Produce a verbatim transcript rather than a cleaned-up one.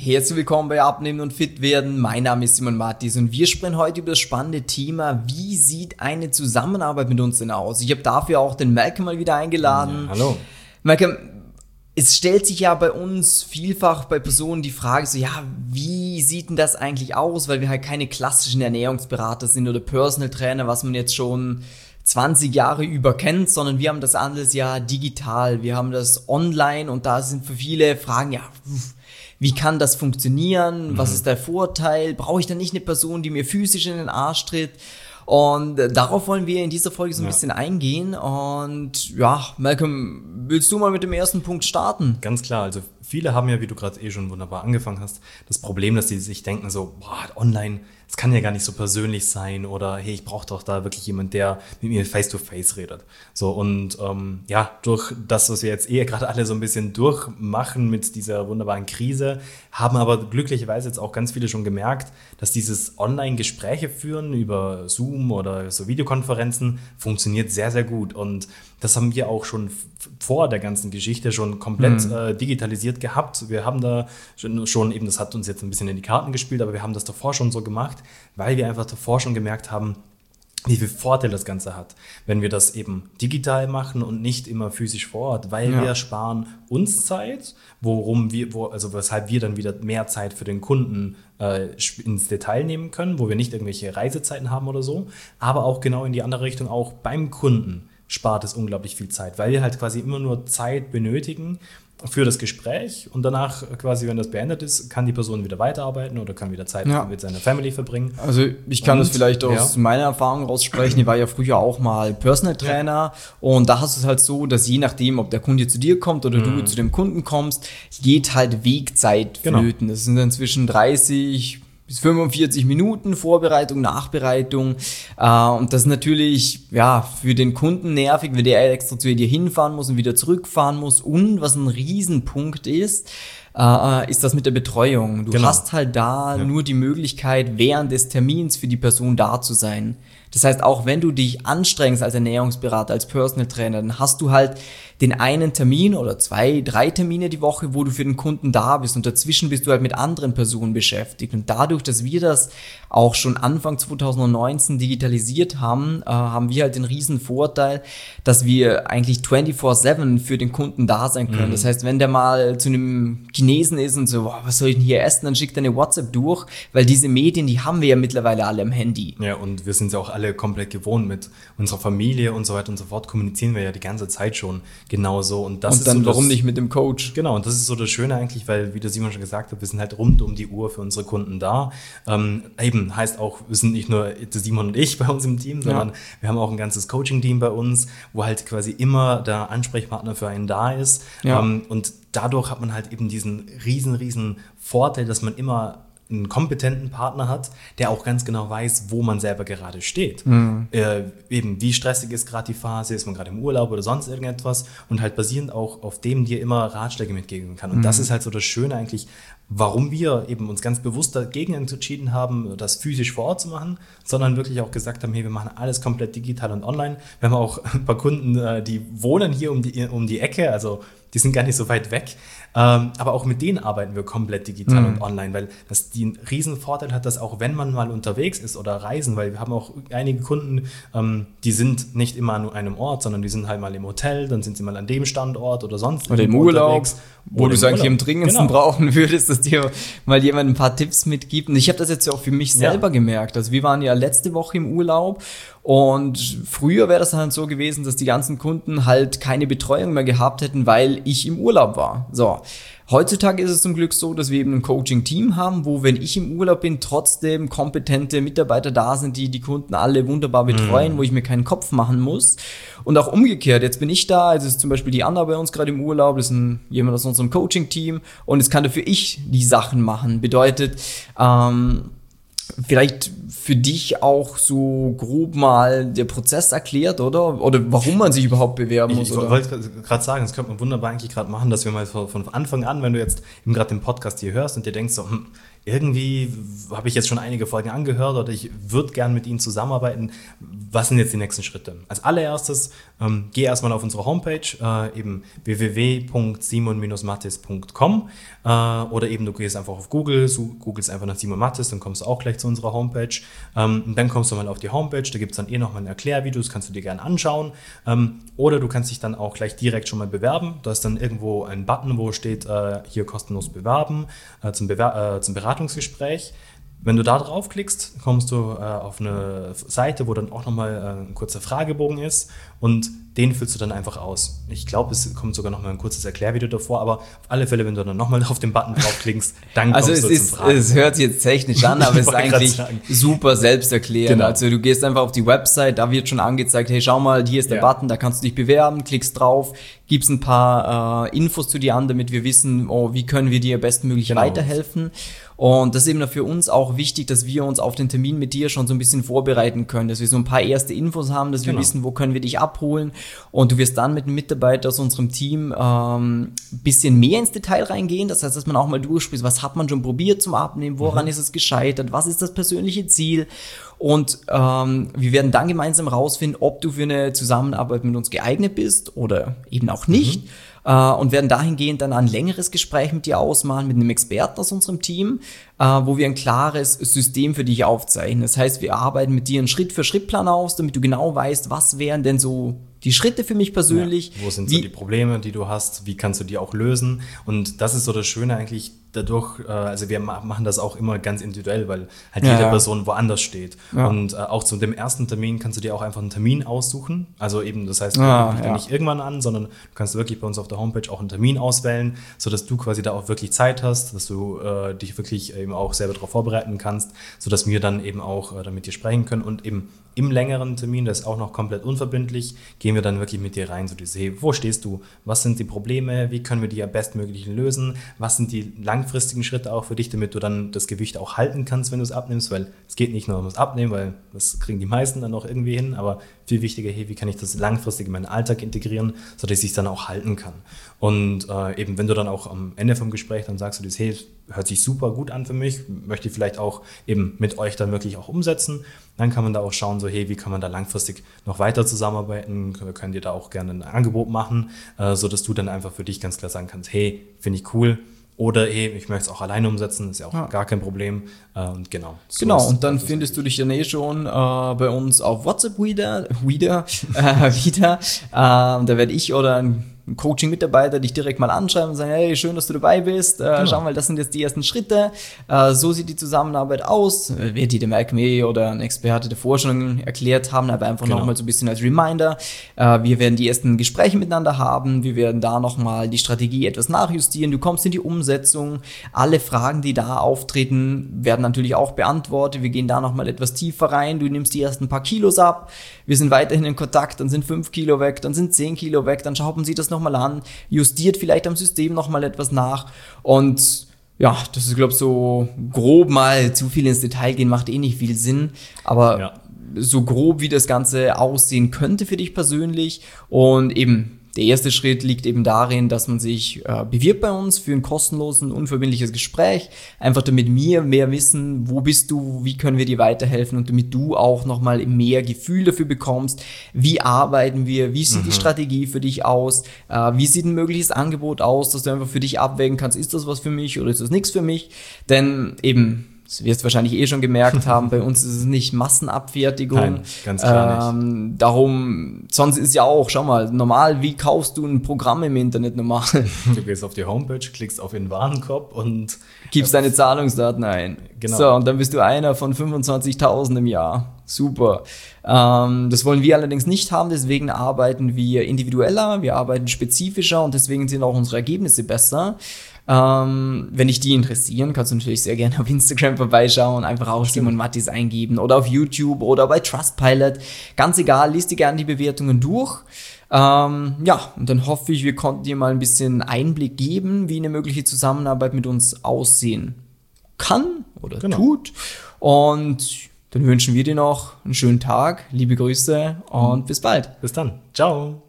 Herzlich willkommen bei Abnehmen und Fit werden. Mein Name ist Simon Mattis und wir sprechen heute über das spannende Thema, wie sieht eine Zusammenarbeit mit uns denn aus? Ich habe dafür auch den Malcolm mal wieder eingeladen. Ja, hallo. Malcolm, es stellt sich ja bei uns vielfach bei Personen die Frage so, ja, wie sieht denn das eigentlich aus? Weil wir halt keine klassischen Ernährungsberater sind oder Personal Trainer, was man jetzt schon zwanzig Jahre über kennt, sondern wir haben das alles ja digital. Wir haben das online und da sind für viele Fragen, ja, wie kann das funktionieren? Mhm. Was ist der Vorteil? Brauche ich dann nicht eine Person, die mir physisch in den Arsch tritt? Und darauf wollen wir in dieser Folge so ein ja. bisschen eingehen. Und ja, Malcolm, willst du mal mit dem ersten Punkt starten? Ganz klar, also viele haben ja, wie du gerade eh schon wunderbar angefangen hast, das Problem, dass sie sich denken so, boah, online, das kann ja gar nicht so persönlich sein oder hey, ich brauche doch da wirklich jemand, der mit mir face-to-face redet. So und ähm, ja, durch das, was wir jetzt eh gerade alle so ein bisschen durchmachen mit dieser wunderbaren Krise, haben aber glücklicherweise jetzt auch ganz viele schon gemerkt, dass dieses Online-Gespräche führen über Zoom oder so Videokonferenzen funktioniert sehr, sehr gut und das haben wir auch schon vor der ganzen Geschichte schon komplett mhm. äh, digitalisiert gehabt. Wir haben da schon, schon eben, das hat uns jetzt ein bisschen in die Karten gespielt, aber wir haben das davor schon so gemacht, weil wir einfach davor schon gemerkt haben, wie viel Vorteil das Ganze hat, wenn wir das eben digital machen und nicht immer physisch vor Ort, weil ja. wir sparen uns Zeit, worum wir, wo, also weshalb wir dann wieder mehr Zeit für den Kunden äh, ins Detail nehmen können, wo wir nicht irgendwelche Reisezeiten haben oder so, aber auch genau in die andere Richtung, auch beim Kunden spart es unglaublich viel Zeit, weil wir halt quasi immer nur Zeit benötigen für das Gespräch und danach quasi, wenn das beendet ist, kann die Person wieder weiterarbeiten oder kann wieder Zeit ja. mit seiner Family verbringen. Also ich kann und, das vielleicht aus ja. meiner Erfahrung raussprechen, ich war ja früher auch mal Personal Trainer ja. und da hast du es halt so, dass je nachdem, ob der Kunde zu dir kommt oder mhm. du zu dem Kunden kommst, geht halt Wegzeit flöten. Genau. Das sind dann zwischen dreißig bis fünfundvierzig Minuten Vorbereitung, Nachbereitung. Äh, und das ist natürlich ja für den Kunden nervig, wenn der extra zu dir hinfahren muss und wieder zurückfahren muss. Und was ein Riesenpunkt ist, äh, ist das mit der Betreuung. Du genau. hast halt da ja. nur die Möglichkeit, während des Termins für die Person da zu sein. Das heißt, auch wenn du dich anstrengst als Ernährungsberater, als Personal Trainer, dann hast du halt den einen Termin oder zwei, drei Termine die Woche, wo du für den Kunden da bist und dazwischen bist du halt mit anderen Personen beschäftigt. Und dadurch, dass wir das auch schon Anfang zwanzig neunzehn digitalisiert haben, äh, haben wir halt den riesen Vorteil, dass wir eigentlich vierundzwanzig sieben für den Kunden da sein können. Mhm. Das heißt, wenn der mal zu einem Chinesen ist und so, boah, was soll ich denn hier essen, dann schickt er eine WhatsApp durch, weil diese Medien, die haben wir ja mittlerweile alle am Handy. Ja, und wir sind ja auch alle komplett gewohnt mit unserer Familie und so weiter und so fort, kommunizieren wir ja die ganze Zeit schon genauso. Und, das und ist dann so warum das, nicht mit dem Coach? Genau, und das ist so das Schöne eigentlich, weil, wie der Simon schon gesagt hat, wir sind halt rund um die Uhr für unsere Kunden da. Ähm, eben heißt auch, wir sind nicht nur der Simon und ich bei uns im Team, sondern ja. wir haben auch ein ganzes Coaching-Team bei uns, wo halt quasi immer der Ansprechpartner für einen da ist. Ja. Ähm, und dadurch hat man halt eben diesen riesen, riesen Vorteil, dass man immer einen kompetenten Partner hat, der auch ganz genau weiß, wo man selber gerade steht. Mhm. Äh, eben, wie stressig ist gerade die Phase, ist man gerade im Urlaub oder sonst irgendetwas und halt basierend auch auf dem dir immer Ratschläge mitgeben kann. Und mhm. das ist halt so das Schöne eigentlich, warum wir eben uns ganz bewusst dagegen entschieden haben, das physisch vor Ort zu machen, sondern wirklich auch gesagt haben, hey, wir machen alles komplett digital und online. Wir haben auch ein paar Kunden, die wohnen hier um die, um die Ecke, also die sind gar nicht so weit weg. Ähm, aber auch mit denen arbeiten wir komplett digital mhm. und online, weil das den riesen Vorteil hat, dass auch wenn man mal unterwegs ist oder reisen, weil wir haben auch einige Kunden, ähm, die sind nicht immer an einem Ort, sondern die sind halt mal im Hotel, dann sind sie mal an dem Standort oder sonst oder im Urlaub, wo oder du es eigentlich im dringendsten genau. brauchen würdest, dass dir mal jemand ein paar Tipps mitgibt. Und ich habe das jetzt ja auch für mich selber ja. gemerkt. Also wir waren ja letzte Woche im Urlaub und früher wäre das dann so gewesen, dass die ganzen Kunden halt keine Betreuung mehr gehabt hätten, weil ich im Urlaub war. So. Heutzutage ist es zum Glück so, dass wir eben ein Coaching-Team haben, wo, wenn ich im Urlaub bin, trotzdem kompetente Mitarbeiter da sind, die die Kunden alle wunderbar betreuen, mm. wo ich mir keinen Kopf machen muss. Und auch umgekehrt, jetzt bin ich da, also ist zum Beispiel die Anna bei uns gerade im Urlaub, das ist ein, jemand aus unserem Coaching-Team und jetzt kann dafür ich die Sachen machen. Bedeutet, ähm, vielleicht für dich auch so grob mal der Prozess erklärt, oder? Oder warum man sich überhaupt bewerben muss? Ich, ich wollte gerade sagen, das könnte man wunderbar eigentlich gerade machen, dass wir mal von Anfang an, wenn du jetzt eben gerade den Podcast hier hörst und dir denkst so, hm, irgendwie habe ich jetzt schon einige Folgen angehört oder ich würde gern mit Ihnen zusammenarbeiten. Was sind jetzt die nächsten Schritte? Als allererstes, ähm, geh erstmal auf unsere Homepage, äh, eben w w w punkt simon dash matthes punkt com äh, oder eben du gehst einfach auf Google, so, googelst einfach nach Simon Matthes, dann kommst du auch gleich zu unserer Homepage. Ähm, und dann kommst du mal auf die Homepage, da gibt es dann eh nochmal ein Erklärvideo, das kannst du dir gerne anschauen. Ähm, oder du kannst dich dann auch gleich direkt schon mal bewerben. Da ist dann irgendwo ein Button, wo steht, äh, hier kostenlos bewerben äh, zum, Bewer- äh, zum Beratungsgespräch. Wenn du da draufklickst, kommst du äh, auf eine Seite, wo dann auch nochmal äh, ein kurzer Fragebogen ist und den füllst du dann einfach aus. Ich glaube, es kommt sogar nochmal ein kurzes Erklärvideo davor, aber auf alle Fälle, wenn du dann nochmal auf den Button draufklickst, dann kommst also du es zum ist, es hört sich jetzt technisch an, aber es ist eigentlich super selbsterklärend. Genau. Also du gehst einfach auf die Website, da wird schon angezeigt, hey, schau mal, hier ist der Ja. Button, da kannst du dich bewerben, klickst drauf, gibst ein paar äh, Infos zu dir an, damit wir wissen, oh, wie können wir dir bestmöglich Genau. weiterhelfen. Und das ist eben für uns auch wichtig, dass wir uns auf den Termin mit dir schon so ein bisschen vorbereiten können, dass wir so ein paar erste Infos haben, dass wir Genau. wissen, wo können wir dich abholen. Und du wirst dann mit einem Mitarbeiter aus unserem Team ähm, ein bisschen mehr ins Detail reingehen. Das heißt, dass man auch mal durchspricht, was hat man schon probiert zum Abnehmen, woran mhm. ist es gescheitert, was ist das persönliche Ziel. Und ähm, wir werden dann gemeinsam rausfinden, ob du für eine Zusammenarbeit mit uns geeignet bist oder eben auch nicht. Mhm. Äh, und werden dahingehend dann ein längeres Gespräch mit dir ausmachen, mit einem Experten aus unserem Team, äh, wo wir ein klares System für dich aufzeichnen. Das heißt, wir arbeiten mit dir einen Schritt-für-Schritt-Plan aus, damit du genau weißt, was wären denn so die Schritte für mich persönlich. Ja, wo sind wie, so die Probleme, die du hast? Wie kannst du die auch lösen? Und das ist so das Schöne eigentlich dadurch, äh, also wir ma- machen das auch immer ganz individuell, weil halt Ja, jede ja. Person woanders steht. Ja. Und äh, auch zu dem ersten Termin kannst du dir auch einfach einen Termin aussuchen. Also eben, das heißt, Ah, du rufst ja. nicht irgendwann an, sondern du kannst wirklich bei uns auf der Homepage auch einen Termin auswählen, sodass du quasi da auch wirklich Zeit hast, dass du äh, dich wirklich eben auch selber darauf vorbereiten kannst, sodass wir dann eben auch äh, damit dir sprechen können. Und eben im längeren Termin, das ist auch noch komplett unverbindlich, gehen wir dann wirklich mit dir rein, so dieses, hey, wo stehst du? Was sind die Probleme? Wie können wir die am bestmöglichen lösen? Was sind die langfristigen Schritte auch für dich, damit du dann das Gewicht auch halten kannst, wenn du es abnimmst? Weil es geht nicht nur ums Abnehmen, weil das kriegen die meisten dann auch irgendwie hin, aber viel wichtiger, hey, wie kann ich das langfristig in meinen Alltag integrieren, sodass ich es dann auch halten kann? Und äh, eben, wenn du dann auch am Ende vom Gespräch dann sagst du dir, hey, hört sich super gut an für mich, möchte ich vielleicht auch eben mit euch dann wirklich auch umsetzen, dann kann man da auch schauen, so hey, wie kann man da langfristig noch weiter zusammenarbeiten, wir können dir da auch gerne ein Angebot machen, äh, sodass du dann einfach für dich ganz klar sagen kannst, hey, finde ich cool, oder hey, ich möchte es auch alleine umsetzen, ist ja auch ja. gar kein Problem. Äh, und genau. So genau, ist, und dann findest du dich dann eh schon äh, bei uns auf WhatsApp wieder, wieder, äh, wieder. Äh, da werde ich oder ein Coaching-Mitarbeiter dich direkt mal anschreiben und sagen, hey, schön, dass du dabei bist. Äh, genau. Schau mal, das sind jetzt die ersten Schritte. Äh, so sieht die Zusammenarbeit aus. Äh, wird die dem Alchemy oder ein Experte davor schon erklärt haben, aber einfach genau. nochmal so ein bisschen als Reminder. Äh, wir werden die ersten Gespräche miteinander haben. Wir werden da nochmal die Strategie etwas nachjustieren. Du kommst in die Umsetzung. Alle Fragen, die da auftreten, werden natürlich auch beantwortet. Wir gehen da nochmal etwas tiefer rein. Du nimmst die ersten paar Kilos ab. Wir sind weiterhin in Kontakt. Dann sind fünf Kilo weg, dann sind zehn Kilo weg. Dann schauen Sie das noch mal an, justiert vielleicht am System noch mal etwas nach und ja, das ist, glaube ich, so grob mal zu viel ins Detail gehen, macht eh nicht viel Sinn, aber ja. so grob, wie das Ganze aussehen könnte für dich persönlich und eben der erste Schritt liegt eben darin, dass man sich äh, bewirbt bei uns für ein kostenloses, unverbindliches Gespräch. Einfach damit wir mehr wissen, wo bist du, wie können wir dir weiterhelfen und damit du auch nochmal mehr Gefühl dafür bekommst, wie arbeiten wir, wie sieht mhm. die Strategie für dich aus, äh, wie sieht ein mögliches Angebot aus, dass du einfach für dich abwägen kannst, ist das was für mich oder ist das nichts für mich? Denn eben, das wirst du wahrscheinlich eh schon gemerkt haben, bei uns ist es nicht Massenabfertigung. Nein, ganz klar ähm, nicht. Darum, sonst ist ja auch, schau mal, normal, wie kaufst du ein Programm im Internet normal? Du gehst auf die Homepage, klickst auf den Warenkorb und gibst deine Zahlungsdaten ein. Genau. So, und dann bist du einer von fünfundzwanzigtausend im Jahr. Super. Ähm, das wollen wir allerdings nicht haben, deswegen arbeiten wir individueller, wir arbeiten spezifischer und deswegen sind auch unsere Ergebnisse besser. Ähm, wenn dich die interessieren, kannst du natürlich sehr gerne auf Instagram vorbeischauen, einfach auch Simon Matthes eingeben oder auf YouTube oder bei Trustpilot. Ganz egal, liest dir gerne die Bewertungen durch. Ähm, ja, und dann hoffe ich, wir konnten dir mal ein bisschen Einblick geben, wie eine mögliche Zusammenarbeit mit uns aussehen kann oder genau. tut. Und dann wünschen wir dir noch einen schönen Tag, liebe Grüße und mhm. bis bald. Bis dann. Ciao.